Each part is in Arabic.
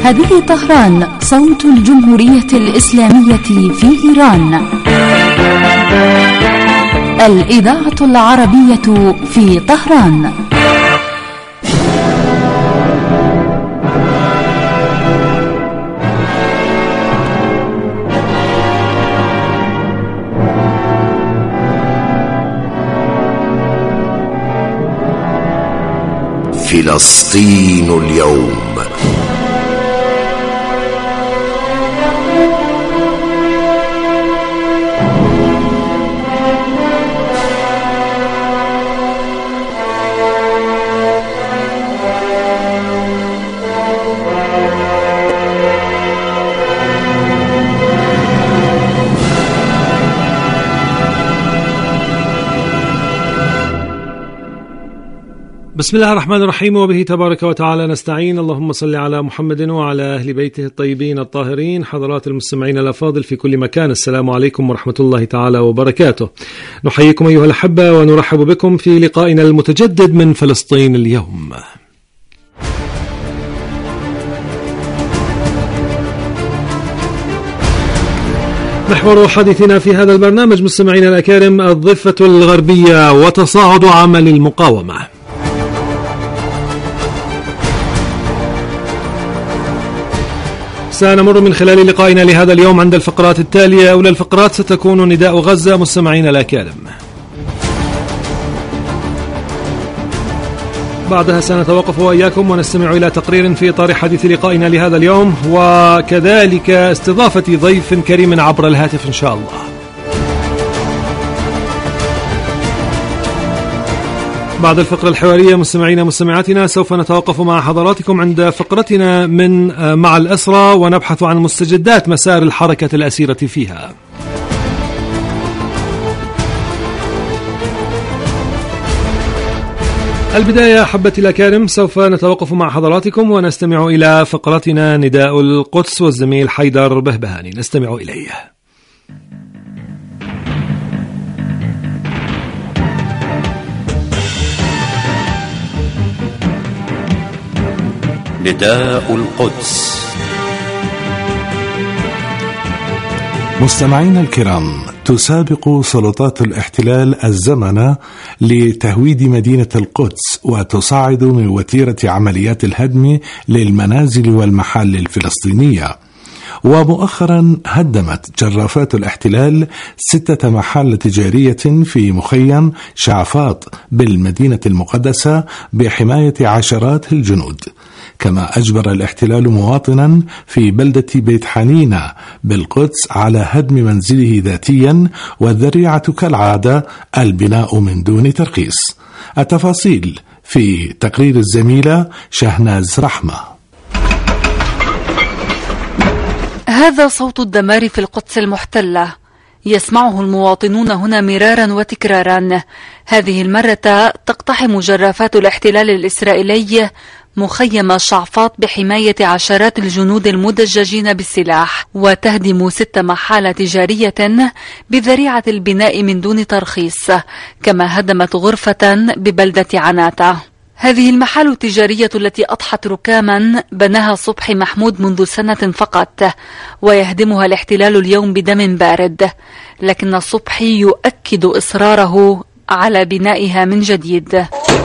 هذه طهران، صوت الجمهورية الإسلامية في إيران. الإذاعة العربية في طهران. فلسطين اليوم. بسم الله الرحمن الرحيم، وبه تبارك وتعالى نستعين. اللهم صل على محمد وعلى أهل بيته الطيبين الطاهرين. حضرات المستمعين الأفاضل في كل مكان، السلام عليكم ورحمة الله تعالى وبركاته. نحييكم أيها الأحبة ونرحب بكم في لقائنا المتجدد من فلسطين اليوم. محور حديثنا في هذا البرنامج مستمعينا الأكارم الضفة الغربية وتصاعد عمل المقاومة. سنمر من خلال لقائنا لهذا اليوم عند الفقرات التالية. أولى الفقرات ستكون نداء غزة مستمعين الأكارم. بعدها سنتوقف وإياكم ونستمع إلى تقرير في إطار حديث لقائنا لهذا اليوم، وكذلك استضافة ضيف كريم عبر الهاتف إن شاء الله. بعد الفقرة الحوارية مستمعينا مستمعاتنا سوف نتوقف مع حضراتكم عند فقرتنا من مع الأسرى، ونبحث عن مستجدات مسار الحركة الأسيرة فيها. البداية أحبتي الأكارم، سوف نتوقف مع حضراتكم ونستمع إلى فقرتنا نداء القدس، والزميل حيدر بهبهاني نستمع إليه. نداء القدس. مستمعينا الكرام، تسابق سلطات الاحتلال الزمن لتهويد مدينة القدس، وتصاعد من وتيرة عمليات الهدم للمنازل والمحال الفلسطينية. ومؤخرا هدمت جرافات الاحتلال 6 محال تجارية في مخيم شعفاط بالمدينة المقدسة بحماية عشرات الجنود. كما أجبر الاحتلال مواطنا في بلدة بيت حنينة بالقدس على هدم منزله ذاتيا، والذريعة كالعادة البناء من دون ترخيص. التفاصيل في تقرير الزميلة شهناز رحمة. هذا صوت الدمار في القدس المحتلة، يسمعه المواطنون هنا مرارا وتكرارا. هذه المرة تقتحم جرافات الاحتلال الإسرائيلي مخيم شعفاط بحماية عشرات الجنود المدججين بالسلاح، وتهدم 6 محال تجارية بذريعة البناء من دون ترخيص، كما هدمت غرفة ببلدة عناتة. هذه المحال التجارية التي أضحت ركاما بناها صبحي محمود منذ سنة فقط، ويهدمها الاحتلال اليوم بدم بارد، لكن صبحي يؤكد إصراره على بنائها من جديد.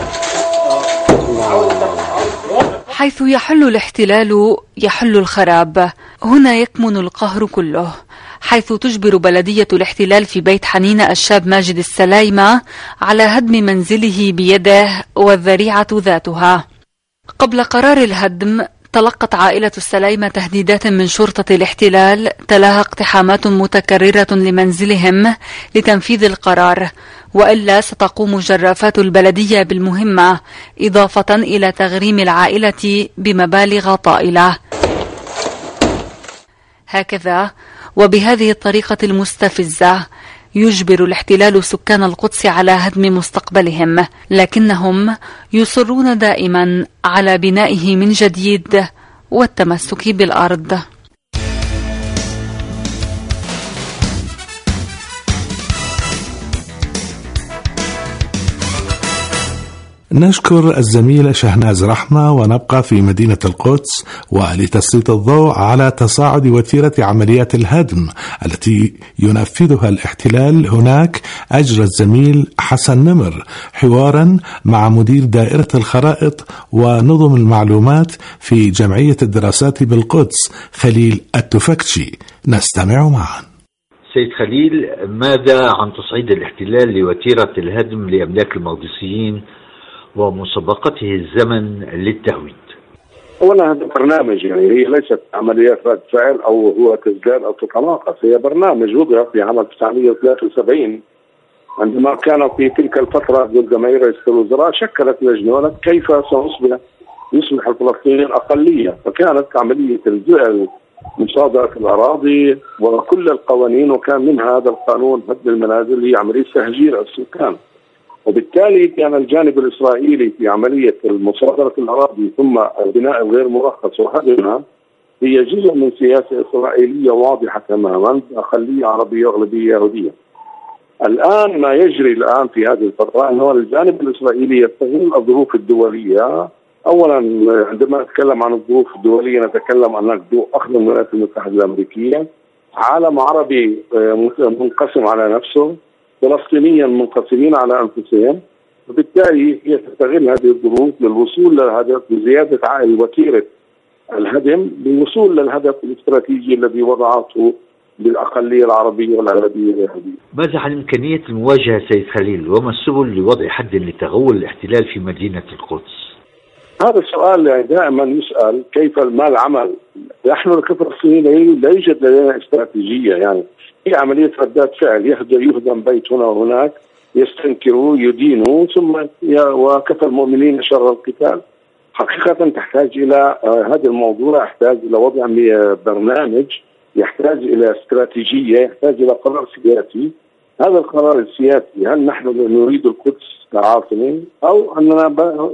حيث يحل الاحتلال يحل الخراب، هنا يكمن القهر كله، حيث تجبر بلدية الاحتلال في بيت حنينة الشاب ماجد السلايمة على هدم منزله بيده والذريعة ذاتها. قبل قرار الهدم تلقت عائلة السلايمة تهديدات من شرطة الاحتلال تلاها اقتحامات متكررة لمنزلهم لتنفيذ القرار، وإلا ستقوم جرافات البلدية بالمهمة، إضافة إلى تغريم العائلة بمبالغ طائلة. هكذا وبهذه الطريقة المستفزة يجبر الاحتلال سكان القدس على هدم مستقبلهم، لكنهم يصرون دائما على بنائه من جديد والتمسك بالأرض. نشكر الزميلة شهناز رحمة، ونبقى في مدينة القدس ولتسليط الضوء على تصاعد وتيرة عمليات الهدم التي ينفذها الاحتلال هناك. أجرى الزميل حسن نمر حوارا مع مدير دائرة الخرائط ونظم المعلومات في جمعية الدراسات بالقدس خليل التفكشي. نستمع معا. سيد خليل، ماذا عن تصعيد الاحتلال لوتيرة الهدم لأملاك المقدسيين ومسابقته الزمن للتهويد؟ أولا هذا برنامج، يعني هي ليست عمليات رد فعل أو هو تزداد أو تتناقص، هي برنامج وضع في عام 1973 عندما كان في تلك الفترة عندما رئيس الوزراء شكلت لجنة كيف يصبح الفلسطينيين أقلية، فكانت عملية مصادرة الأراضي وكل القوانين، وكان منها هذا القانون هدم المنازل هي عملية تهجير السكان. وبالتالي كان الجانب الإسرائيلي في عملية مصادرة الأراضي ثم البناء الغير مرخص وهدمها هي جزء من سياسة إسرائيلية واضحة تماما، أقلية عربية وأغلبية يهودية. الآن ما يجري الآن في هذه الفترة أنه الجانب الإسرائيلي يستغل الظروف الدولية. أولا عندما نتكلم عن الظروف الدولية نتكلم عن ضوء أخذ الولايات المتحدة الأمريكية، عالم عربي منقسم على نفسه، فلسطينيا منقسمين على أنفسهم، وبالتالي هي تستغل هذه الظروف للوصول للهدف بزيادة وتيرة الهدم للوصول للهدف الاستراتيجي الذي وضعته بالأقلية العربية والأغلبية اليهودية. ماذا عن إمكانية المواجهة سيد خليل، وما السبل لوضع حد لتغول الاحتلال في مدينة القدس؟ هذا السؤال يعني دائما يسأل، كيف ما العمل؟ نحن كفلسطينيين لا يوجد لدينا استراتيجية، يعني هي عملية ردات فعل، يهدم بيت هنا وهناك، يستنكروا يدينوا ثم وكفى المؤمنين شر القتال. حقيقة تحتاج إلى هذا الموضوع، يحتاج إلى وضع برنامج، يحتاج إلى استراتيجية، يحتاج إلى قرار سياسي. هذا القرار السياسي، هل نحن نريد القدس كعاصمة أو أننا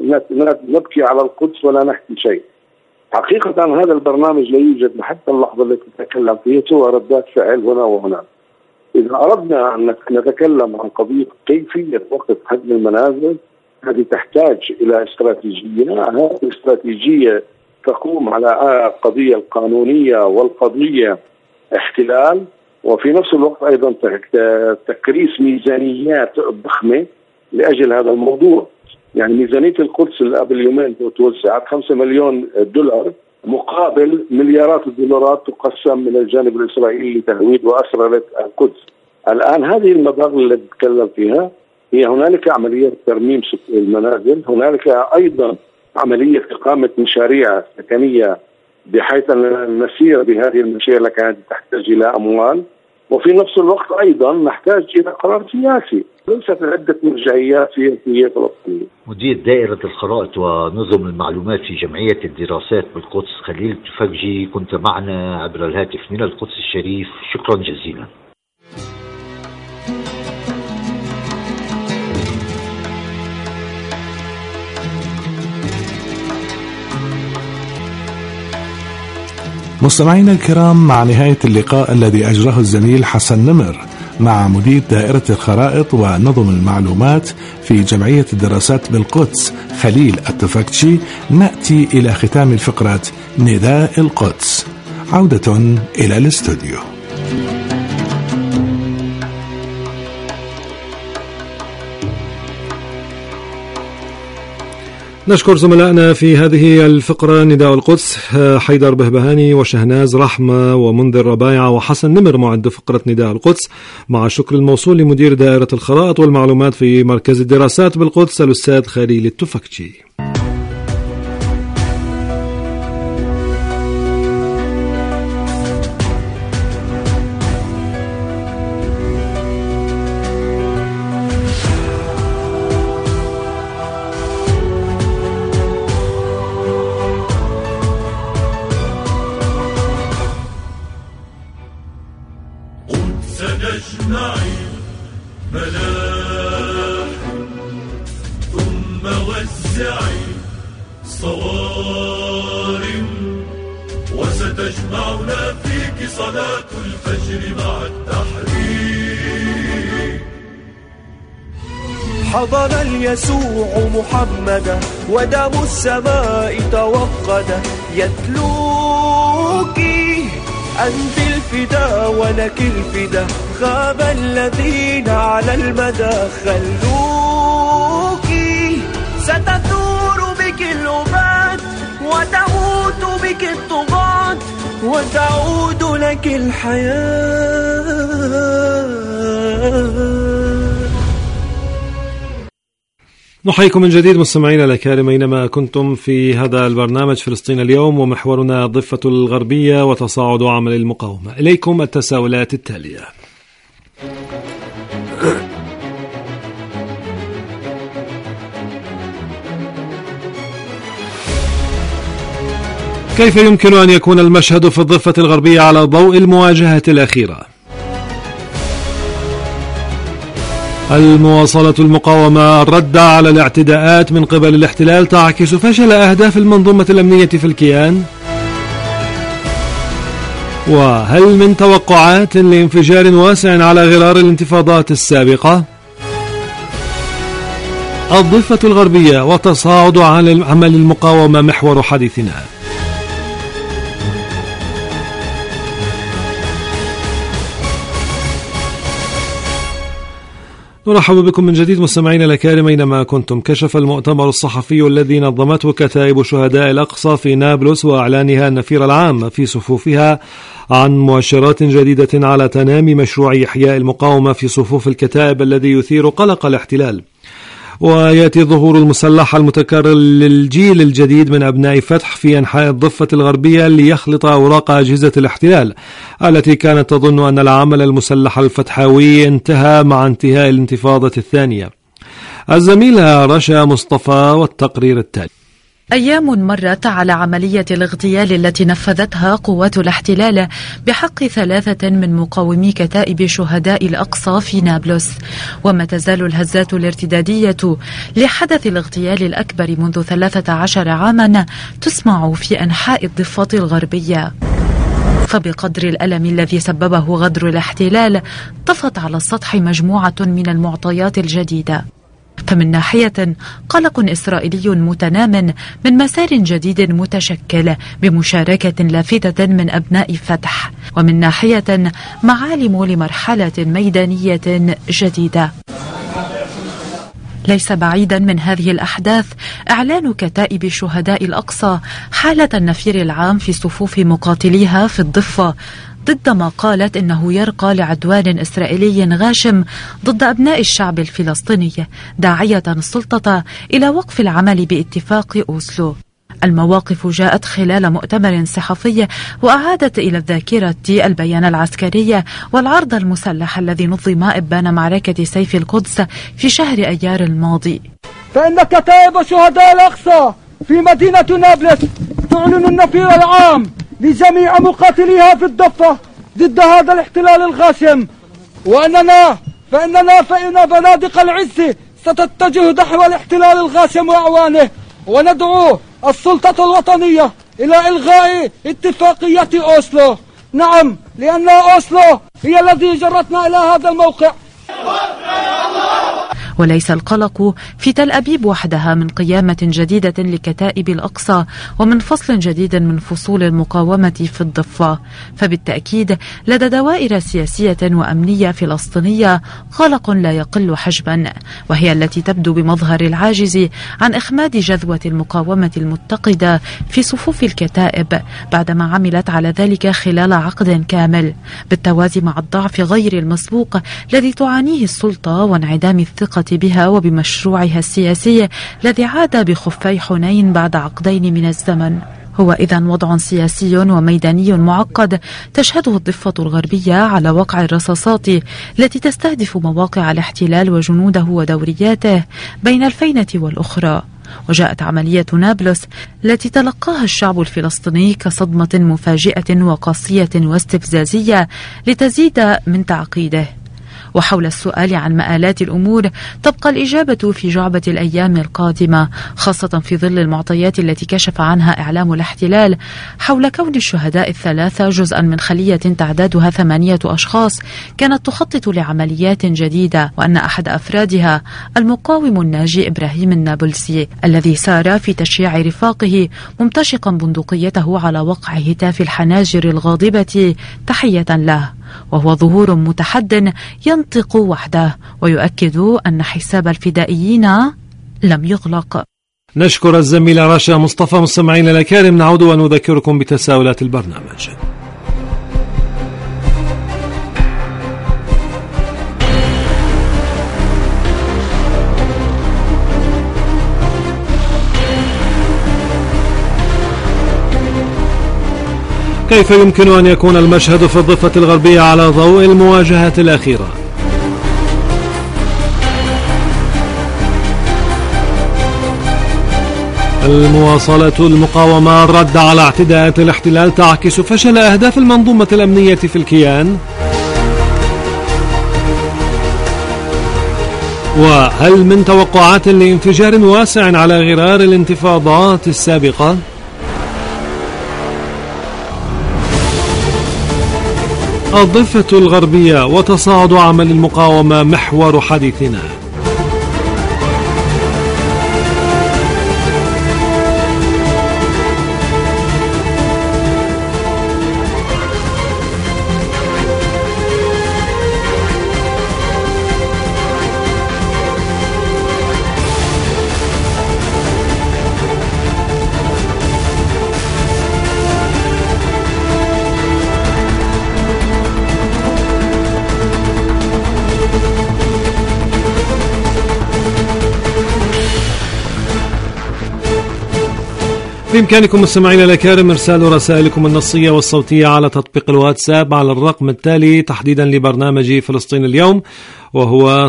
نبكي على القدس ولا نحكي شيء؟ حقيقة هذا البرنامج لا يوجد حتى اللحظة التي نتكلم فيها سوى ردات فعل هنا وهنا. إذا أردنا أن نتكلم عن قضية كيفية وقف هدم المنازل، هذه تحتاج إلى استراتيجية. هذه الاستراتيجية تقوم على القضية القانونية والقضية احتلال، وفي نفس الوقت أيضا تكريس ميزانيات ضخمة لأجل هذا الموضوع. يعني ميزانية القدس اللي قبل يومين توزعت 5 مليون دولار مقابل مليارات الدولارات تقسم من الجانب الإسرائيلي لتهويد وأسرة القدس. الآن هذه المبالغ اللي نتكلم فيها هي هنالك عملية ترميم المنازل، هنالك أيضا عملية إقامة مشاريع سكنية بحيث نسير بهذه المشاريع اللي كانت تحتاج إلى أموال، وفي نفس الوقت أيضا نحتاج إلى قرار سياسي. ليست عدة مرجعيات سياسية فلسطينية. مدير دائرة الخرائط ونظم المعلومات في جمعية الدراسات بالقدس خليل التفكشي، كنت معنا عبر الهاتف من القدس الشريف، شكرا جزيلا. مستمعينا الكرام، مع نهاية اللقاء الذي أجراه الزميل حسن نمر مع مدير دائرة الخرائط ونظم المعلومات في جمعية الدراسات بالقدس خليل التفكشي، نأتي إلى ختام الفقرة نداء القدس. عودة إلى الاستوديو. نشكر زملائنا في هذه الفقرة نداء القدس، حيدر بهبهاني وشهناز رحمة ومنذر ربايعة وحسن نمر معد فقرة نداء القدس، مع الشكر الموصول لمدير دائرة الخرائط والمعلومات في مركز الدراسات بالقدس الأستاذ خليل التفكشي. سنجمع ملاح ثم وزعي صوارم، وستجمعنا فيك صلاة الفجر مع التحرير. حضن اليسوع محمدا ودم السماء توقد يتلوك أنت الفدا ولك الفدا خاب الذين على المدى خلوك ستثور بك الأباد وتموت بك الطغاة وتعود لك الحياة. نحييكم من جديد مستمعينا الأكارم أينما كنتم في هذا البرنامج فلسطين اليوم، ومحورنا الضفة الغربية وتصاعد عمل المقاومة. إليكم التساؤلات التالية: كيف يمكن أن يكون المشهد في الضفة الغربية على ضوء المواجهة الأخيرة؟ المواصلة المقاومة الرد على الاعتداءات من قبل الاحتلال تعكس فشل أهداف المنظومة الأمنية في الكيان؟ وهل من توقعات لانفجار واسع على غرار الانتفاضات السابقة؟ الضفة الغربية وتصاعد عمل المقاومة محور حديثنا. نرحب بكم من جديد مستمعينا الأكارم أينما كنتم. كشف المؤتمر الصحفي الذي نظمته كتائب شهداء الأقصى في نابلس وإعلانها النفير العام في صفوفها عن مؤشرات جديدة على تنامي مشروع إحياء المقاومة في صفوف الكتائب الذي يثير قلق الاحتلال. ويأتي الظهور المسلح المتكرر للجيل الجديد من أبناء فتح في أنحاء الضفة الغربية ليخلط أوراق أجهزة الاحتلال التي كانت تظن أن العمل المسلح الفتحاوي انتهى مع انتهاء الانتفاضة الثانية. الزميلة رشا مصطفى والتقرير التالي. أيام مرت على عملية الاغتيال التي نفذتها قوات الاحتلال بحق 3 من مقاومي كتائب شهداء الأقصى في نابلس، وما تزال الهزات الارتدادية لحدث الاغتيال الأكبر منذ 13 عاما تسمع في أنحاء الضفة الغربية. فبقدر الألم الذي سببه غدر الاحتلال طفت على السطح مجموعة من المعطيات الجديدة. فمن ناحية قلق إسرائيلي متنام من مسار جديد متشكل بمشاركة لافتة من أبناء فتح، ومن ناحية معالم لمرحلة ميدانية جديدة. ليس بعيدا من هذه الأحداث إعلان كتائب شهداء الأقصى حالة النفير العام في صفوف مقاتليها في الضفة ضد ما قالت إنه يرقى لعدوان إسرائيلي غاشم ضد أبناء الشعب الفلسطيني، داعية السلطة إلى وقف العمل باتفاق أوسلو. المواقف جاءت خلال مؤتمر صحفي وأعادت إلى الذاكرة البيان العسكري والعرض المسلح الذي نظم إبان معركة سيف القدس في شهر أيار الماضي. فإن كتائب شهداء الأقصى في مدينة نابلس تعلن النفير العام لجميع مقاتليها في الضفة ضد هذا الاحتلال الغاشم، فإن بنادق العز ستتجه نحو الاحتلال الغاشم وأعوانه، وندعو السلطة الوطنية إلى إلغاء اتفاقية أوسلو. نعم، لأن أوسلو هي التي جرتنا إلى هذا الموقع. وليس القلق في تل أبيب وحدها من قيامة جديدة لكتائب الأقصى ومن فصل جديد من فصول المقاومة في الضفة، فبالتأكيد لدى دوائر سياسية وأمنية فلسطينية قلق لا يقل حجما، وهي التي تبدو بمظهر العاجز عن إخماد جذوة المقاومة المتقدة في صفوف الكتائب بعدما عملت على ذلك خلال عقد كامل، بالتوازي مع الضعف غير المسبوق الذي تعانيه السلطة وانعدام الثقة بها وبمشروعها السياسي الذي عاد بخفي حنين بعد عقدين من الزمن. هو إذن وضع سياسي وميداني معقد تشهده الضفة الغربية على وقع الرصاصات التي تستهدف مواقع الاحتلال وجنوده ودورياته بين الفينة والأخرى. وجاءت عملية نابلس التي تلقاها الشعب الفلسطيني كصدمة مفاجئة وقاسية واستفزازية لتزيد من تعقيده. وحول السؤال عن مآلات الأمور تبقى الإجابة في جعبة الأيام القادمة، خاصة في ظل المعطيات التي كشف عنها إعلام الاحتلال حول كون الشهداء الثلاثة جزءا من خلية تعدادها 8 أشخاص كانت تخطط لعمليات جديدة، وأن أحد أفرادها المقاوم الناجي إبراهيم النابلسي الذي سار في تشييع رفاقه ممتشقا بندقيته على وقع هتاف الحناجر الغاضبة تحية له، وهو ظهور متحد ينطق وحده ويؤكد أن حساب الفدائيين لم يغلق. نشكر الزميلة رشا مصطفى. مستمعينا الكرام، نعود ونذكركم بتساؤلات البرنامج. كيف يمكن أن يكون المشهد في الضفة الغربية على ضوء المواجهات الأخيرة؟ المواصلة المقاومة الرد على اعتداءات الاحتلال تعكس فشل أهداف المنظومة الأمنية في الكيان؟ وهل من توقعات لانفجار واسع على غرار الانتفاضات السابقة؟ الضفة الغربية وتصاعد عمل المقاومة محور حديثنا. بإمكانكم مستمعينا الأكارم إرسال رسائلكم النصية والصوتية على تطبيق الواتساب على الرقم التالي تحديدا لبرنامج فلسطين اليوم، وهو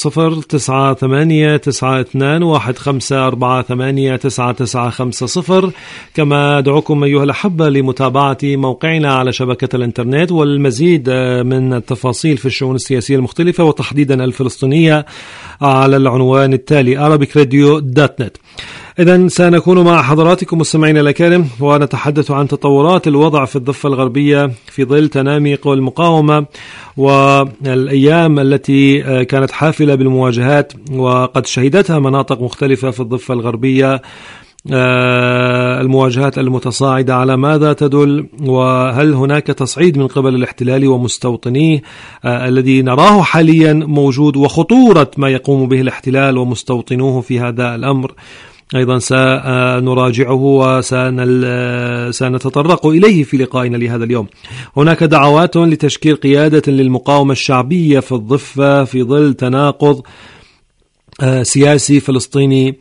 009891548950. كما أدعوكم أيها الأحبة لمتابعة موقعنا على شبكة الإنترنت والمزيد من التفاصيل في الشؤون السياسية المختلفة وتحديدا الفلسطينية على العنوان التالي arabicradio.net. إذن سنكون مع حضراتكم مستمعينا الأكارم ونتحدث عن تطورات الوضع في الضفة الغربية في ظل تنامي قوى المقاومة والأيام التي كانت حافلة بالمواجهات وقد شهدتها مناطق مختلفة في الضفة الغربية. المواجهات المتصاعدة على ماذا تدل؟ وهل هناك تصعيد من قبل الاحتلال ومستوطنيه الذي نراه حاليا موجود، وخطورة ما يقوم به الاحتلال ومستوطنوه في هذا الأمر أيضا سنراجعه وسنتطرق إليه في لقائنا لهذا اليوم. هناك دعوات لتشكيل قيادة للمقاومة الشعبية في الضفة في ظل تناقض سياسي فلسطيني،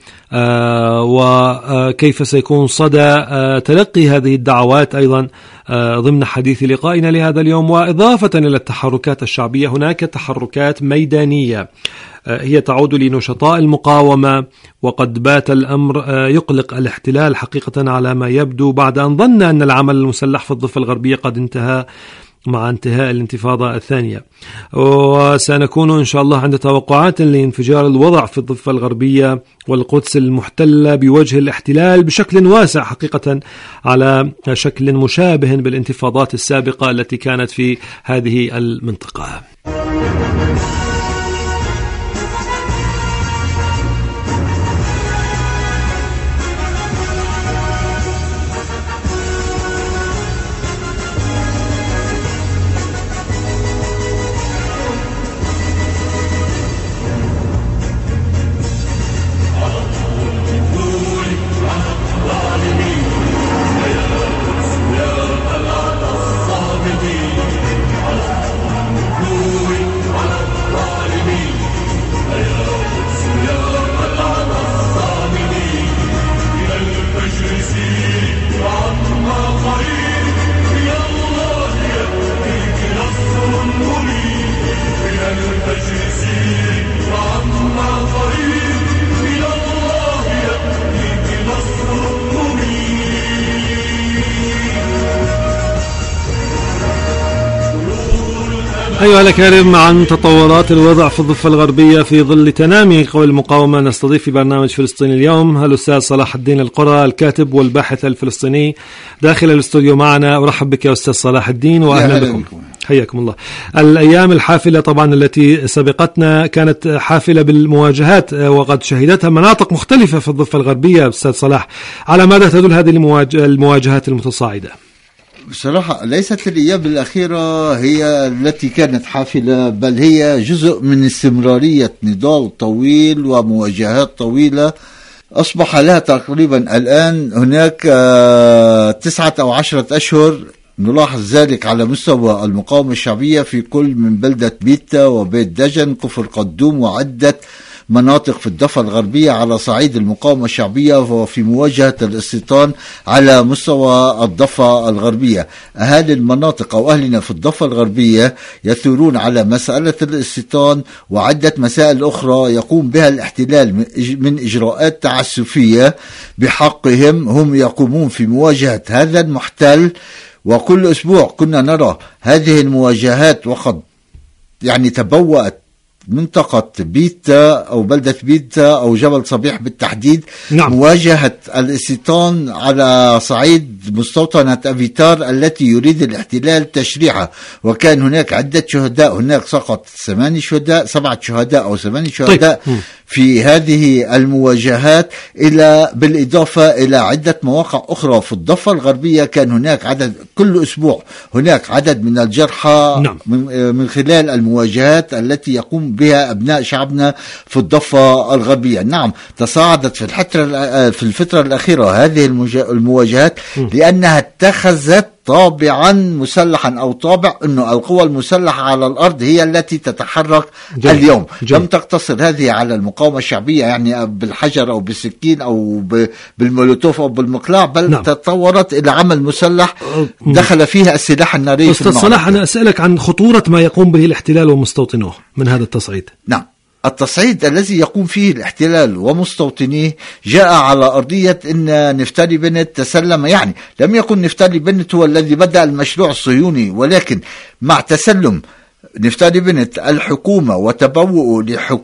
وكيف سيكون صدى تلقي هذه الدعوات أيضا ضمن حديث لقائنا لهذا اليوم. وإضافة إلى التحركات الشعبية هناك تحركات ميدانية هي تعود لنشطاء المقاومة، وقد بات الأمر يقلق الاحتلال حقيقة على ما يبدو بعد أن ظن أن العمل المسلح في الضفة الغربية قد انتهى مع انتهاء الانتفاضة الثانية. وسنكون إن شاء الله عند توقعات لانفجار الوضع في الضفة الغربية والقدس المحتلة بوجه الاحتلال بشكل واسع حقيقة على شكل مشابه بالانتفاضات السابقة التي كانت في هذه المنطقة. أيها الأكارم، عن تطورات الوضع في الضفة الغربية في ظل تنامي قوى المقاومة نستضيف في برنامج فلسطين اليوم الأستاذ صلاح الدين القرى، الكاتب والباحث الفلسطيني داخل الاستوديو معنا. أرحب بك يا أستاذ صلاح الدين وأهلا بكم. حياكم الله. الأيام الحافلة طبعا التي سبقتنا كانت حافلة بالمواجهات، وقد شهدتها مناطق مختلفة في الضفة الغربية. أستاذ صلاح، على ماذا تدل هذه المواجهات المتصاعدة؟ بصراحة ليست الأيام الأخيرة هي التي كانت حافلة، بل هي جزء من استمرارية نضال طويل ومواجهات طويلة أصبح لها تقريبا الآن هناك 9 أو 10 أشهر. نلاحظ ذلك على مستوى المقاومة الشعبية في كل من بلدة بيتا وبيت دجن كفر قدوم وعدة مناطق في الضفة الغربية على صعيد المقاومة الشعبية وفي مواجهة الاستيطان على مستوى الضفة الغربية. أهالي المناطق أو أهلنا في الضفة الغربية يثورون على مسألة الاستيطان وعدة مسائل أخرى يقوم بها الاحتلال من إجراءات تعسفية بحقهم. هم يقومون في مواجهة هذا المحتل، وكل أسبوع كنا نرى هذه المواجهات، وقد تبوأت منطقة بيتا أو بلدة بيتا أو جبل صبيح بالتحديد. نعم. مواجهة الاستيطان على صعيد مستوطنة أفيتار التي يريد الاحتلال تشريعها، وكان هناك عدة شهداء. هناك سقط 7 شهداء أو 8 شهداء في هذه المواجهات، بالإضافة إلى عدة مواقع أخرى في الضفة الغربية. كان هناك عدد كل أسبوع هناك عدد من الجرحى. نعم. من خلال المواجهات التي يقوم بها أبناء شعبنا في الضفة الغربية. نعم، تصاعدت في الفترة الأخيرة هذه المواجهات لأنها اتخذت طابعا مسلحا أو طابع أنه القوى المسلحة على الأرض هي التي تتحرك اليوم. لم تقتصر هذه على المقاومة الشعبية بالحجر أو بالسكين أو بالمولوتوف أو بالمقلاع، بل نعم. تطورت إلى عمل مسلح دخل فيها السلاح الناري. أستاذ صلاح، أنا أسألك عن خطورة ما يقوم به الاحتلال ومستوطنوه من هذا التصعيد. نعم، التصعيد الذي يقوم فيه الاحتلال ومستوطنيه جاء على أرضية أن نفتالي بنت تسلم. لم يكن نفتالي بنت هو الذي بدأ المشروع الصهيوني، ولكن مع تسلم نفتالي بنت الحكومة وتبوؤه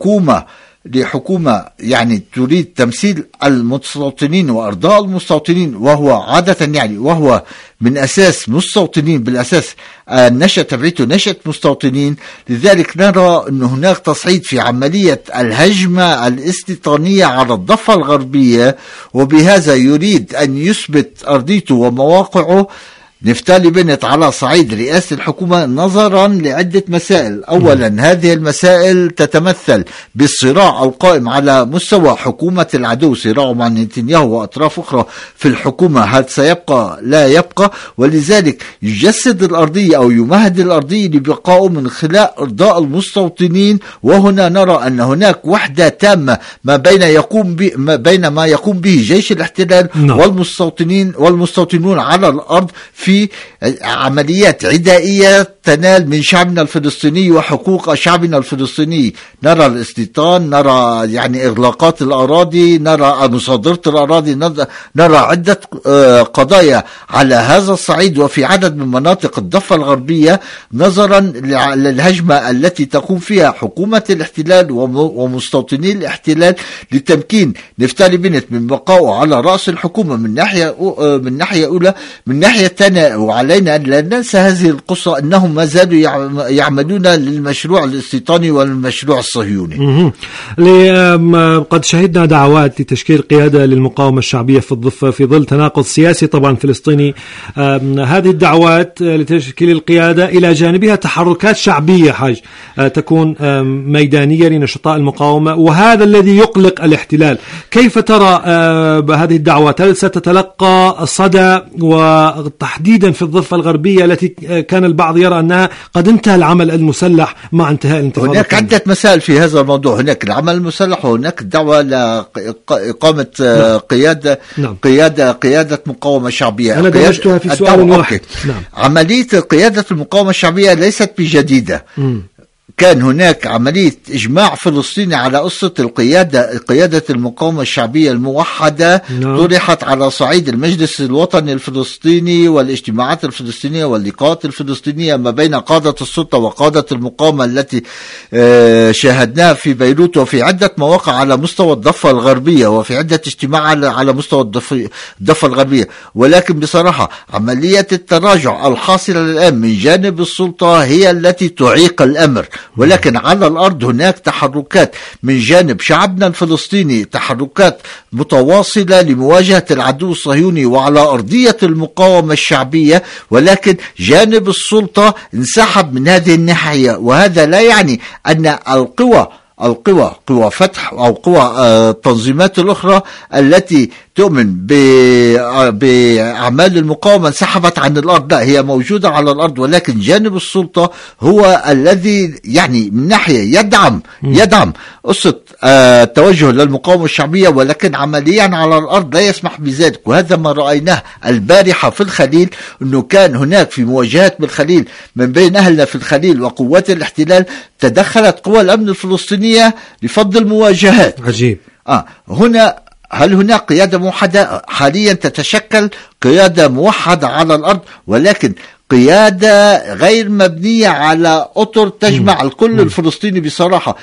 لحكومة تريد تمثيل المستوطنين وأرضاء المستوطنين، وهو عادة وهو من أساس مستوطنين، بالأساس النشأة تبعيته نشأة مستوطنين. لذلك نرى أن هناك تصعيد في عملية الهجمة الاستيطانية على الضفة الغربية، وبهذا يريد أن يثبت أرضيته ومواقعه نفتالي بنت على صعيد رئاسة الحكومة نظرا لعدة مسائل. أولا، هذه المسائل تتمثل بالصراع القائم على مستوى حكومة العدو، صراع مع نتنياهو وأطراف أخرى في الحكومة، هل سيبقى لا يبقى، ولذلك يجسد الأرضية أو يمهد الأرضية لبقائه من خلال إرضاء المستوطنين. وهنا نرى أن هناك وحدة تامة ما بين ما يقوم به جيش الاحتلال والمستوطنون على الأرض في عمليات عدائية تنال من شعبنا الفلسطيني وحقوق شعبنا الفلسطيني. نرى الاستيطان، نرى إغلاقات الأراضي، نرى مصادرة الأراضي، نرى عدة قضايا على هذا الصعيد وفي عدد من مناطق الضفة الغربية، نظرا للهجمة التي تقوم فيها حكومة الاحتلال ومستوطني الاحتلال لتمكين نفتالي بنت من بقائه على رأس الحكومة من ناحية أولى. من ناحية ثانية، وعلينا أن لا ننسى هذه القصة، أنهم ما زالوا يعملون للمشروع الاستيطاني والمشروع الصهيوني. قد شهدنا دعوات لتشكيل قيادة للمقاومة الشعبية في الضفة في ظل تناقض سياسي طبعا فلسطيني. هذه الدعوات لتشكيل القيادة إلى جانبها تحركات شعبية تكون ميدانية لنشطاء المقاومة، وهذا الذي يقلق الاحتلال. كيف ترى هذه الدعوات؟ هل ستتلقى صدى، وتحديدا في الضفة الغربية التي كان البعض يرى أنها قد انتهى العمل المسلح مع انتهاء الانتفاضة؟ هناك عدة مسائل في هذا الموضوع. هناك العمل المسلح، وهناك الدعوة لإقامة قيادة مقاومة شعبية. أنا دمجتها في سؤال واحد. عملية قيادة المقاومة الشعبية ليست بجديدة. كان هناك عملية إجماع فلسطيني على قصة قيادة المقاومة الشعبية الموحدة طرحت على صعيد المجلس الوطني الفلسطيني والاجتماعات الفلسطينية واللقاءات الفلسطينية ما بين قادة السلطة وقادة المقاومة التي شاهدناها في بيروت وفي عدة مواقع على مستوى الضفة الغربية وفي عدة اجتماعات على مستوى الضفة الغربية. ولكن بصراحة عملية التراجع الحاصلة الآن من جانب السلطة هي التي تعيق الأمر، ولكن على الأرض هناك تحركات من جانب شعبنا الفلسطيني، تحركات متواصلة لمواجهة العدو الصهيوني وعلى أرضية المقاومة الشعبية، ولكن جانب السلطة انسحب من هذه الناحية. وهذا لا يعني أن قوى فتح أو قوى التنظيمات الأخرى التي تؤمن بأعمال المقاومة انسحبت عن الأرض، لا، هي موجودة على الأرض، ولكن جانب السلطة هو الذي يعني من ناحية يدعم قصة التوجه للمقاومة الشعبية، ولكن عمليا على الأرض لا يسمح بذلك. وهذا ما رأيناه البارحة في الخليل، أنه كان هناك في مواجهات بالخليل من بين أهلنا في الخليل وقوات الاحتلال تدخلت قوى الأمن الفلسطينية لفض المواجهات. عجيب. هل هناك قيادة موحدة؟ حاليا تتشكل قيادة موحدة على الأرض، ولكن قيادة غير مبنية على أطر تجمع الكل الفلسطيني بصراحة.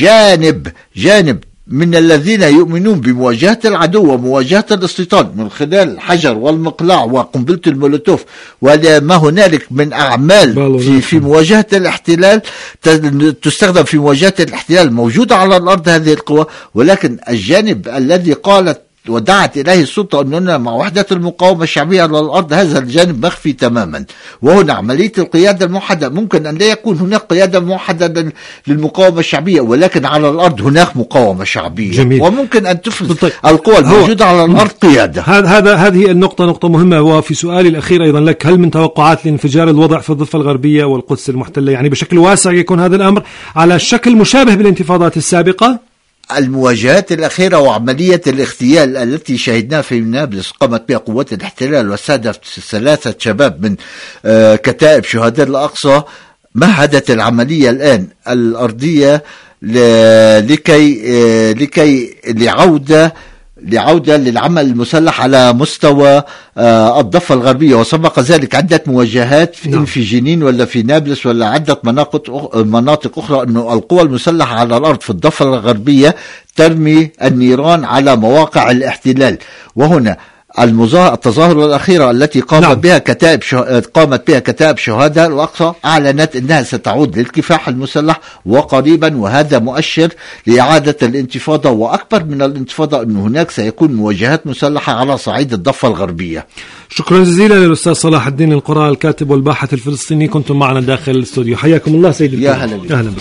جانب من الذين يؤمنون بمواجهة العدو ومواجهة الاستيطان من خلال الحجر والمقلاع وقنبلة المولوتوف وما هنالك من أعمال في مواجهة الاحتلال تستخدم في مواجهة الاحتلال موجودة على الأرض هذه القوى. ولكن الجانب الذي قالت ودعت إليه السلطة أننا مع وحدة المقاومة الشعبية على الأرض، هذا الجانب مخفي تماما. وهنا عملية القيادة الموحدة ممكن أن لا يكون هناك قيادة موحدة للمقاومة الشعبية، ولكن على الأرض هناك مقاومة شعبية. جميل. وممكن أن تفرض القوى الموجودة على الأرض قيادة. هذه النقطة نقطة مهمة. وفي سؤالي الأخير أيضا لك، هل من توقعات لانفجار الوضع في الضفة الغربية والقدس المحتلة؟ يعني بشكل واسع يكون هذا الأمر على شكل مشابه بالانتفاضات السابقة؟ المواجهات الأخيرة وعملية الاغتيال التي شهدناها في نابلس قامت بها قوات الاحتلال واستهدفت 3 شباب من كتائب شهداء الأقصى مهدت العملية الآن الأرضية لكي لعودة للعمل المسلح على مستوى الضفة الغربية. وسبق ذلك عدة مواجهات في جنين ولا في نابلس ولا عدة مناطق أخرى أنه القوى المسلحة على الأرض في الضفة الغربية ترمي النيران على مواقع الاحتلال. وهنا التظاهرة الأخيرة التي قامت بها كتائب شهداء الأقصى أعلنت أنها ستعود للكفاح المسلح وقريبا، وهذا مؤشر لإعادة الانتفاضة. وأكبر من الانتفاضة أن هناك سيكون مواجهات مسلحة على صعيد الضفة الغربية. شكرا جزيلا للأستاذ صلاح الدين القراء الكاتب والباحث الفلسطيني، كنتم معنا داخل الاستوديو. حياكم الله سيدي. يا هلا بك. أهلا بك.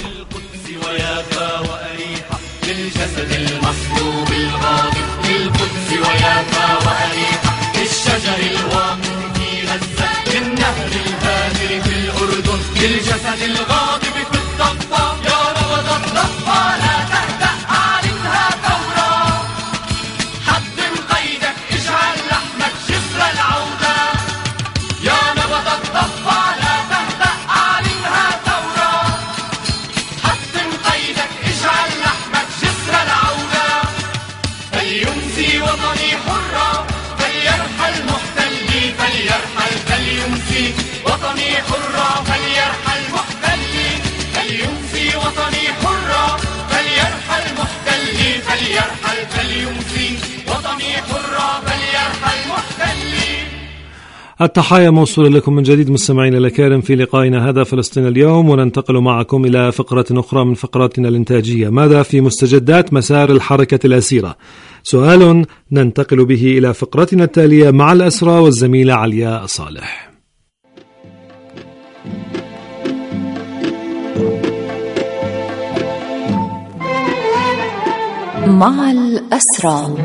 للجسد الغاضب في الضفة يا نبض الضفة لا تهدأ أعلنها ثورة. حطم قيدك اجعل لحمك جسر العودة. يا نبض الضفة لا تهدأ أعلنها ثورة. حطم قيدك اجعل لحمك جسر العودة. فليمسي وطني حرة فليرحل محتلي فليرحل فليمسي وطني حرة فليرحل محتلي فليمسي وطني حرة فليرحل محتلي فليرحل فليمسي وطني حرة فليرحل محتلي. التحايا موصولة لكم من جديد مستمعينا الكرام في لقائنا هذا فلسطين اليوم، وننتقل معكم إلى فقرة أخرى من فقراتنا الإنتاجية. ماذا في مستجدات مسار الحركة الأسيرة؟ سؤال ننتقل به إلى فقرتنا التالية مع الأسرى والزميلة علياء صالح. مع الأسرى.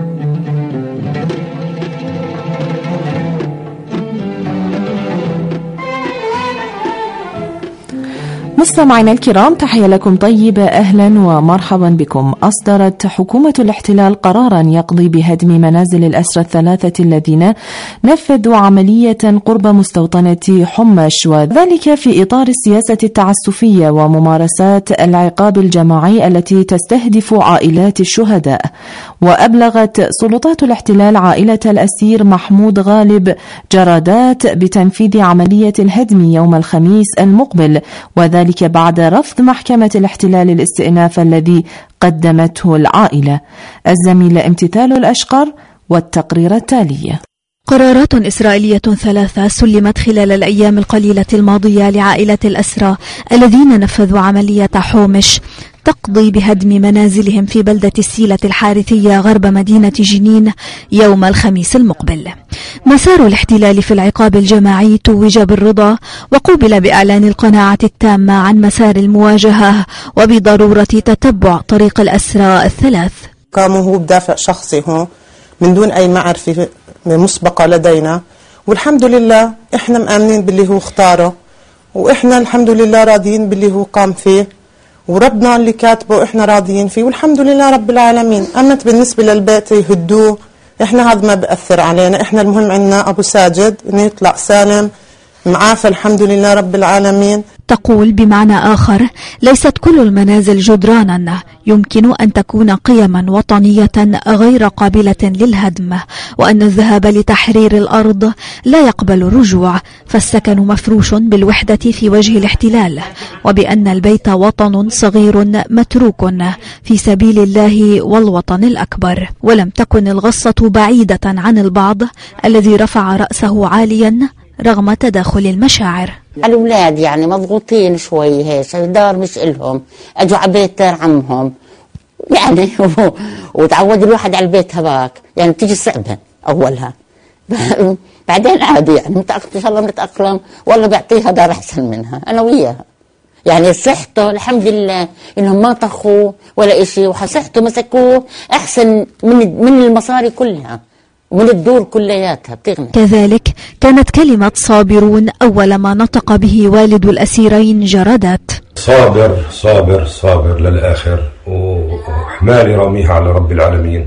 مستمعينا الكرام، تحية لكم طيبة، أهلا ومرحبا بكم. أصدرت حكومة الاحتلال قرارا يقضي بهدم منازل الأسرى الثلاثة الذين نفذوا عملية قرب مستوطنة حمش، وذلك في إطار السياسة التعسفية وممارسات العقاب الجماعي التي تستهدف عائلات الشهداء. وأبلغت سلطات الاحتلال عائلة الأسير محمود غالب جرادات بتنفيذ عملية الهدم يوم الخميس المقبل، وذلك بعد رفض محكمة الاحتلال الاستئناف الذي قدمته العائلة. الزميلة امتثال الأشقر والتقرير التالي. قرارات إسرائيلية ثلاثة سلمت خلال الأيام القليلة الماضية لعائلة الأسرى الذين نفذوا عملية حومش تقضي بهدم منازلهم في بلدة السيلة الحارثية غرب مدينة جنين يوم الخميس المقبل. مسار الاحتلال في العقاب الجماعي توج بالرضا وقوبل بإعلان القناعة التامة عن مسار المواجهة وبضرورة تتبع طريق الأسرى الثلاث. قاموا هو بدافع شخصي هون من دون أي معرفة مسبقة لدينا، والحمد لله إحنا مآمنين باللي هو اختاره، وإحنا الحمد لله راضيين باللي هو قام فيه، وربنا اللي كاتبه إحنا راضيين فيه، والحمد لله رب العالمين. أما بالنسبة للبيت يهدوه، إحنا هذا ما بأثر علينا، إحنا المهم عندنا أبو ساجد إنه يطلع سالم معافى الحمد لله رب العالمين. تقول بمعنى آخر ليست كل المنازل جدرانا، يمكن أن تكون قيما وطنية غير قابلة للهدم، وأن الذهاب لتحرير الأرض لا يقبل الرجوع، فالسكن مفروش بالوحدة في وجه الاحتلال، وبأن البيت وطن صغير متروك في سبيل الله والوطن الأكبر. ولم تكن الغصة بعيدة عن البعض الذي رفع رأسه عاليا رغم تداخل المشاعر. الأولاد يعني مضغوطين شوي، هيك الدار مش إلهم، أجوا على بيت عمهم يعني وتعود الواحد على البيت هباك، يعني بتيجي صعبة أولها بعدين عادي، يعني إن شاء الله بنتأقلم، والله بيعطيها دار أحسن منها أنا وياها. يعني صحته الحمد لله إنهم ما طخوا ولا إشي، وصحته مسكوه أحسن من المصاري كلها ومن الدور كلياتها بتغني. كذلك كانت كلمة صابرون أول ما نطق به والد الأسيرين جرادات. صابر صابر صابر للآخر، وحمالي راميها على رب العالمين،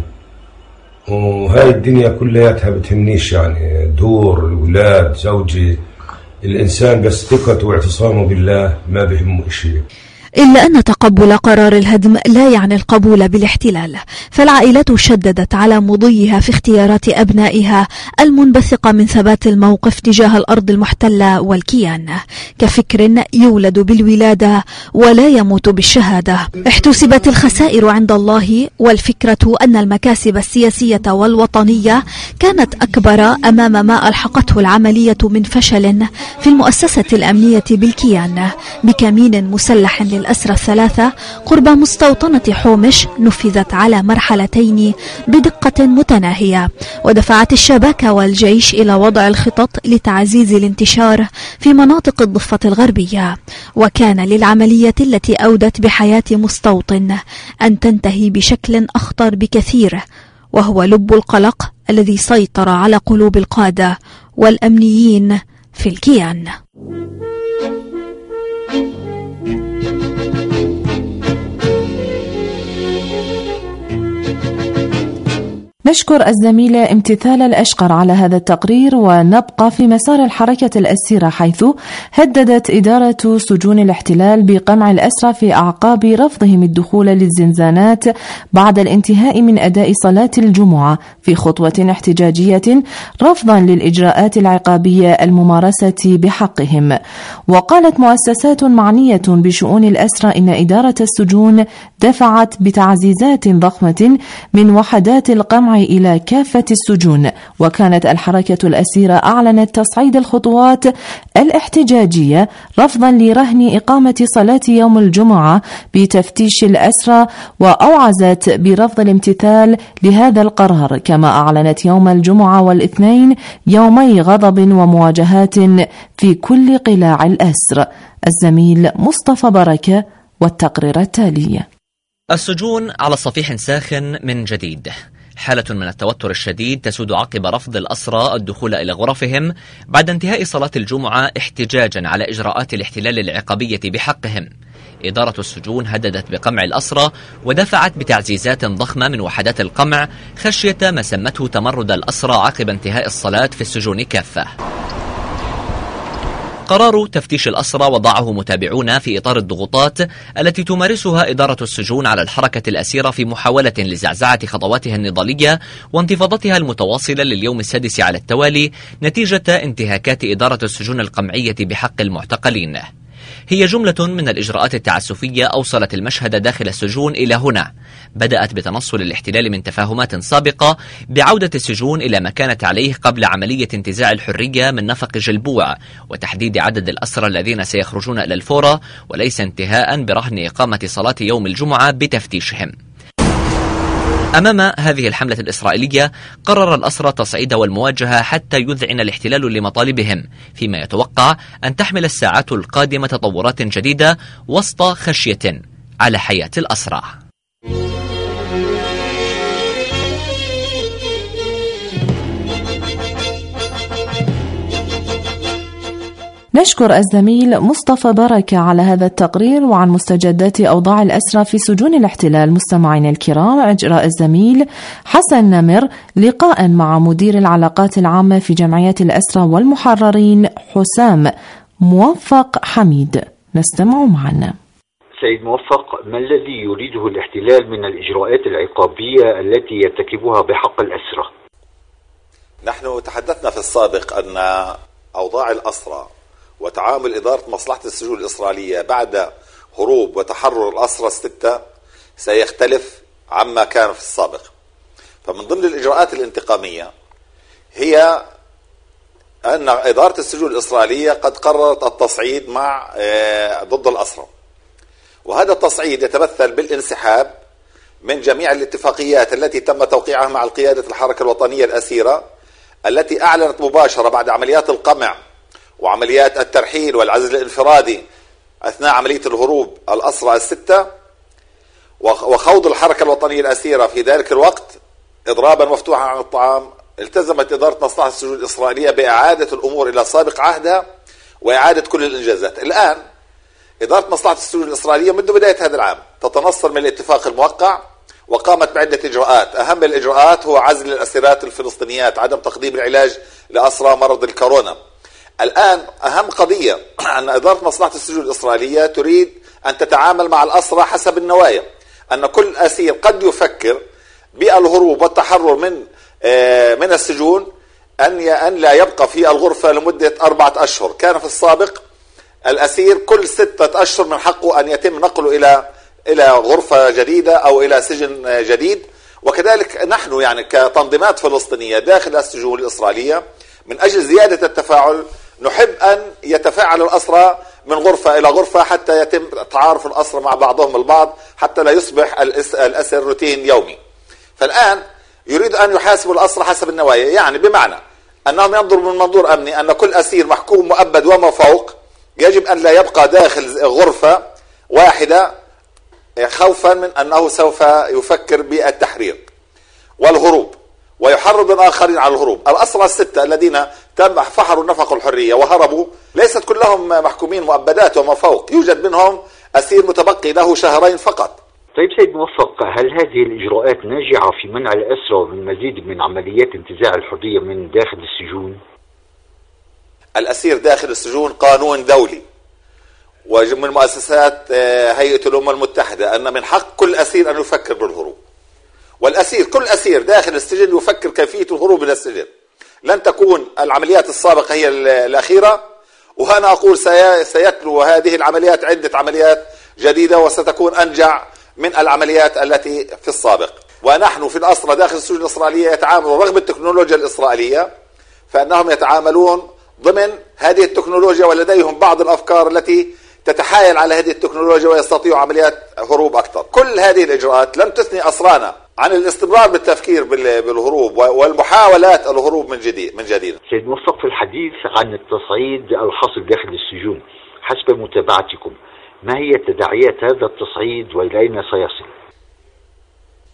وهاي الدنيا كلياتها بتهمنيش، يعني دور الولاد زوجي الإنسان بس ثقته واعتصامه بالله ما بهمه شيء. إلا أن تقبل قرار الهدم لا يعني القبول بالاحتلال، فالعائلة شددت على مضيها في اختيارات أبنائها المنبثقة من ثبات الموقف تجاه الأرض المحتلة والكيان، كفكر يولد بالولادة ولا يموت بالشهادة. احتسبت الخسائر عند الله، والفكرة أن المكاسب السياسية والوطنية كانت أكبر أمام ما ألحقته العملية من فشل في المؤسسة الأمنية بالكيان بكمين مسلح الأسرى الثلاثة قرب مستوطنة حومش نفذت على مرحلتين بدقة متناهية، ودفعت الشبكة والجيش إلى وضع الخطط لتعزيز الانتشار في مناطق الضفة الغربية. وكان للعملية التي أودت بحياة مستوطن أن تنتهي بشكل أخطر بكثير، وهو لب القلق الذي سيطر على قلوب القادة والأمنيين في الكيان. نشكر الزميلة امتثال الأشقر على هذا التقرير، ونبقى في مسار الحركة الأسيرة، حيث هددت إدارة سجون الاحتلال بقمع الأسرى في أعقاب رفضهم الدخول للزنزانات بعد الانتهاء من أداء صلاة الجمعة، في خطوة احتجاجية رفضا للإجراءات العقابية الممارسة بحقهم. وقالت مؤسسات معنية بشؤون الأسرى إن إدارة السجون دفعت بتعزيزات ضخمة من وحدات القمع إلى كافة السجون، وكانت الحركة الأسيرة أعلنت تصعيد الخطوات الاحتجاجية رفضا لرهن إقامة صلاة يوم الجمعة بتفتيش الأسرى، وأوعزت برفض الامتثال لهذا القرار، كما أعلنت يوم الجمعة والاثنين يومي غضب ومواجهات في كل قلاع الأسر. الزميل مصطفى بركة والتقرير التالي. السجون على صفيح ساخن من جديد، حالة من التوتر الشديد تسود عقب رفض الأسرى الدخول إلى غرفهم بعد انتهاء صلاة الجمعة احتجاجا على إجراءات الاحتلال العقابية بحقهم. إدارة السجون هددت بقمع الأسرى ودفعت بتعزيزات ضخمة من وحدات القمع خشية ما سمته تمرد الأسرى عقب انتهاء الصلاة في السجون كافة. قرار تفتيش الأسرى وضعه متابعون في إطار الضغوطات التي تمارسها إدارة السجون على الحركة الأسيرة في محاولة لزعزعة خطواتها النضالية وانتفاضتها المتواصلة لليوم السادس على التوالي نتيجة انتهاكات إدارة السجون القمعية بحق المعتقلين. هي جملة من الإجراءات التعسفية أوصلت المشهد داخل السجون إلى هنا. بدأت بتنصل الاحتلال من تفاهمات سابقة بعودة السجون إلى ما كانت عليه قبل عملية انتزاع الحرية من نفق جلبوع وتحديد عدد الأسرى الذين سيخرجون إلى الفورة، وليس انتهاء برهن إقامة صلاة يوم الجمعة بتفتيشهم. أمام هذه الحملة الإسرائيلية قرر الأسرى تصعيد والمواجهة حتى يذعن الاحتلال لمطالبهم، فيما يتوقع أن تحمل الساعات القادمة تطورات جديدة وسط خشية على حياة الأسرى. نشكر الزميل مصطفى بركة على هذا التقرير. وعن مستجدات أوضاع الأسرى في سجون الاحتلال مستمعين الكرام، أجرى الزميل حسن نمر لقاء مع مدير العلاقات العامة في جمعية الأسرى والمحررين حسام موفق حميد. نستمع معنا. سيد موفق، ما الذي يريده الاحتلال من الإجراءات العقابية التي يرتكبها بحق الأسرى؟ نحن تحدثنا في السابق أن أوضاع الأسرى وتعامل إدارة مصلحة السجون الإسرائيلية بعد هروب وتحرر الأسرى الستة سيختلف عما كان في السابق. فمن ضمن الإجراءات الانتقامية هي أن إدارة السجون الإسرائيلية قد قررت التصعيد ضد الأسرى، وهذا التصعيد يتمثل بالانسحاب من جميع الاتفاقيات التي تم توقيعها مع القيادة الحركة الوطنية الأسيرة التي أعلنت مباشرة بعد عمليات القمع وعمليات الترحيل والعزل الانفرادي أثناء عملية الهروب الأسرى الستة، وخوض الحركة الوطنية الأسيرة في ذلك الوقت إضرابا مفتوحا عن الطعام. التزمت إدارة مصلحة السجون الإسرائيلية بإعادة الأمور إلى سابق عهدها وإعادة كل الإنجازات. الآن إدارة مصلحة السجون الإسرائيلية منذ بداية هذا العام تتنصل من الاتفاق الموقع وقامت بعدة إجراءات. أهم الإجراءات هو عزل الأسيرات الفلسطينيات، عدم تقديم العلاج لأسرى مرض الكورونا. الآن أهم قضية أن إدارة مصلحة السجون الإسرائيلية تريد أن تتعامل مع الأسرى حسب النوايا، أن كل أسير قد يفكر بالهروب والتحرر من السجون أن لا يبقى في الغرفة لمدة 4 أشهر. كان في السابق الأسير كل 6 أشهر من حقه أن يتم نقله إلى غرفة جديدة أو إلى سجن جديد. وكذلك نحن يعني كتنظيمات فلسطينية داخل السجون الإسرائيلية من أجل زيادة التفاعل نحب أن يتفاعل الأسرى من غرفة إلى غرفة حتى يتم تعارف الأسرى مع بعضهم البعض حتى لا يصبح الأسر روتين يومي. فالآن يريد أن يحاسبوا الأسرى حسب النوايا، يعني بمعنى أنهم ينظروا من منظور أمني أن كل أسير محكوم مؤبد وما فوق يجب أن لا يبقى داخل غرفة واحدة خوفا من أنه سوف يفكر بالتحرير والهروب ويحرض الآخرين على الهروب. الأسرى الستة الذين فحروا نفق الحرية وهربوا ليست كلهم محكومين مؤبدات وما فوق، يوجد منهم أسير متبقي له 2 شهر فقط. طيب سيد موفق، هل هذه الإجراءات ناجعة في منع الأسرى من مزيد من عمليات انتزاع الحرية من داخل السجون؟ الأسير داخل السجون قانون دولي ومن مؤسسات هيئة الأمم المتحدة أن من حق كل أسير أن يفكر بالهروب، والأسير كل أسير داخل السجن يفكر كيفية الهروب إلى السجن. لن تكون العمليات السابقة هي الأخيرة، وأنا أقول سيتلو هذه العمليات عدة عمليات جديدة وستكون أنجع من العمليات التي في السابق. ونحن في الأسرى داخل السجون الإسرائيلية يتعاملون رغم التكنولوجيا الإسرائيلية فإنهم يتعاملون ضمن هذه التكنولوجيا ولديهم بعض الأفكار التي تتحايل على هذه التكنولوجيا ويستطيعوا عمليات هروب أكثر. كل هذه الإجراءات لم تثني أسرانا عن الاستمرار بالتفكير بالهروب والمحاولات الهروب من جديد. سيد موفق، في الحديث عن التصعيد الحاصل داخل السجون حسب متابعتكم ما هي تداعيات هذا التصعيد وإلى أين سيصل؟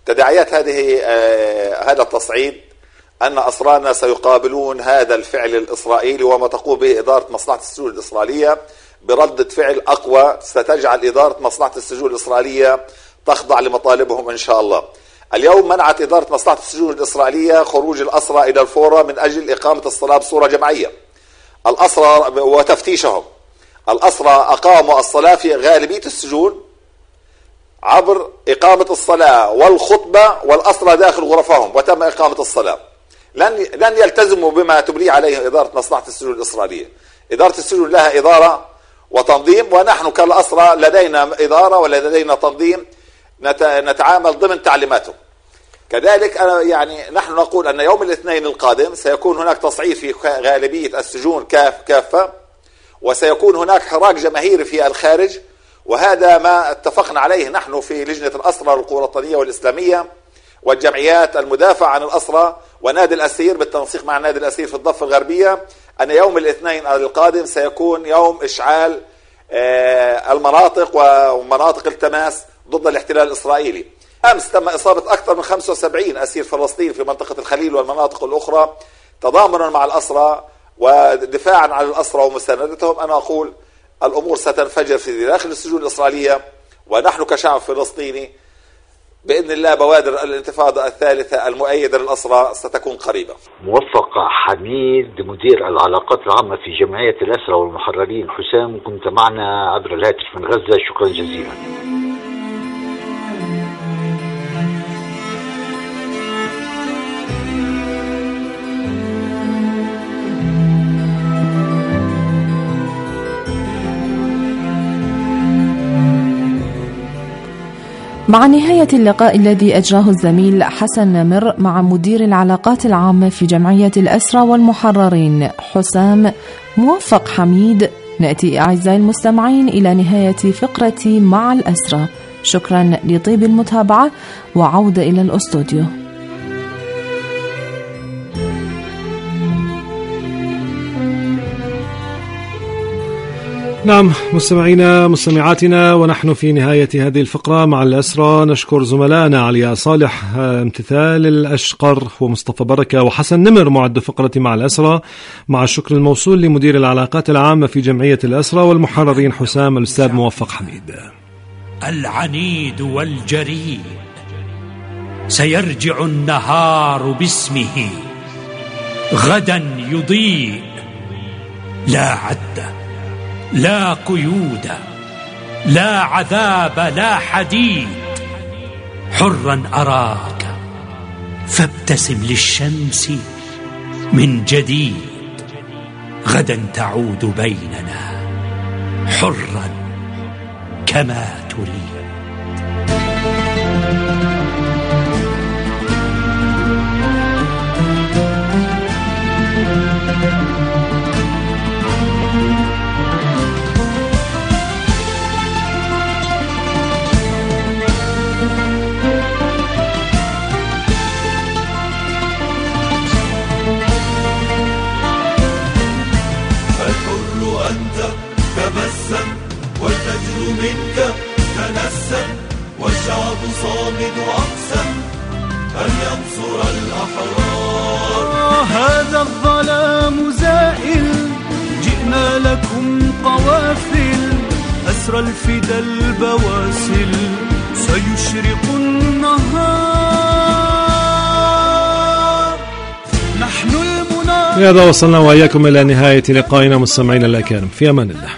تداعيات هذا التصعيد أن أسرانا سيقابلون هذا الفعل الإسرائيلي وما تقوم به إدارة مصلحة السجون الإسرائيلية بردة فعل أقوى ستجعل إدارة مصلحة السجون الإسرائيلية تخضع لمطالبهم إن شاء الله. اليوم منعت إدارة مصلحة السجون الإسرائيلية خروج الأسرى إلى الفورة من أجل إقامة الصلاة بصورة جماعية. الأسرى وتفتيشهم. الأسرى أقاموا الصلاة في غالبية السجون عبر إقامة الصلاة والخطبة والأسرى داخل غرفهم وتم إقامة الصلاة. لن يلتزموا بما تبلي عليه إدارة مصلحة السجون الإسرائيلية. إدارة السجون لها إدارة وتنظيم، ونحن كالأسرى لدينا إدارة ولدينا تنظيم نتعامل ضمن تعليماته. كذلك نحن نقول أن يوم الاثنين القادم سيكون هناك تصعيد في غالبية السجون كافة، وسيكون هناك حراك جماهيري في الخارج، وهذا ما اتفقنا عليه نحن في لجنة الأسرى للقوى الوطنية والإسلامية والجمعيات المدافعة عن الأسرى ونادي الأسير بالتنسيق مع نادي الأسير في الضفة الغربية، أن يوم الاثنين القادم سيكون يوم إشعال المناطق ومناطق التماس ضد الاحتلال الإسرائيلي. أمس تم إصابة أكثر من 75 أسير فلسطيني في منطقة الخليل والمناطق الأخرى تضامنا مع الأسرى ودفاعا عن الأسرى ومساندتهم. أنا أقول الأمور ستنفجر في داخل السجون الإسرائيلية، ونحن كشعب فلسطيني بإذن الله بوادر الانتفاضة الثالثة المؤيدة للأسرى ستكون قريبة. موفق حميد مدير العلاقات العامة في جمعية الأسرى والمحررين. حسام كنت معنا عبر الهاتف من غزة، شكرا جزيلا. مع نهاية اللقاء الذي أجراه الزميل حسن نمر مع مدير العلاقات العامة في جمعية الأسرى والمحررين حسام موفق حميد، نأتي أعزائي المستمعين إلى نهاية فقرة مع الأسرى. شكرا لطيب المتابعة وعودة إلى الأستوديو. نعم مستمعينا مستمعاتنا، ونحن في نهاية هذه الفقرة مع الأسرى نشكر زملائنا علياء صالح امتثال الأشقر ومصطفى بركة وحسن نمر معد فقرة مع الأسرى، مع الشكر الموصول لمدير العلاقات العامة في جمعية الأسرى والمحررين حسام الأستاذ موفق حميد. العنيد والجريء سيرجع النهار باسمه، غدا يضيء، لا عد لا قيود لا عذاب لا حديد، حرا أراك فابتسم للشمس من جديد، غدا تعود بيننا حرا كما تريد. والفجر منك تنسم، والشعب صامد أقسم أن ينصر الأحرار. هذا الظلام زائل، جئنا لكم قوافل، أسرى الفدا البواسل، سيشرق النهار. نحن المنار. بهذا وصلنا وإياكم إلى نهاية لقائنا مستمعينا الأكارم، في أمان الله.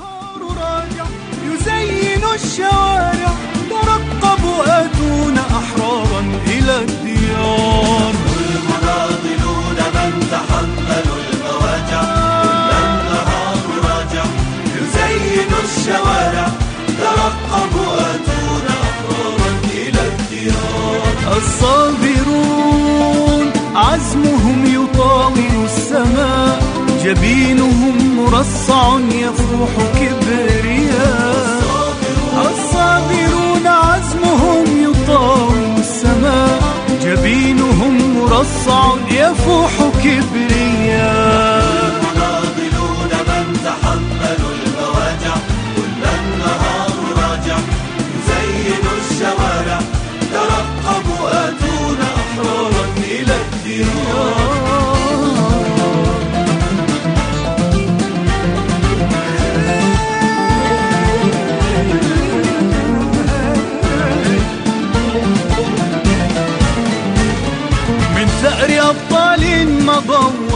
الشوارع ترقبوا آتونا أحرارا إلى الديار. المناضلون من تحملوا المواجع، كل النهار راجع يزين الشوارع ترقبوا آتونا أحرارا إلى الديار. الصابرون عزمهم يطاول السماء، جبينهم مرصع يفوح كبرياء. الصابرون عزمهم يطاول السماء، جبينهم مرصع يفوح كبرياء. المناضلون من تحملوا المواجع، كل النهار راجع يزين الشوارع ترقبوا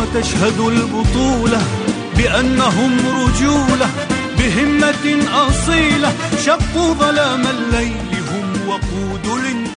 وتشهد البطولة بأنهم رجولة بهمة أصيلة، شقوا ظلام الليل هم وقود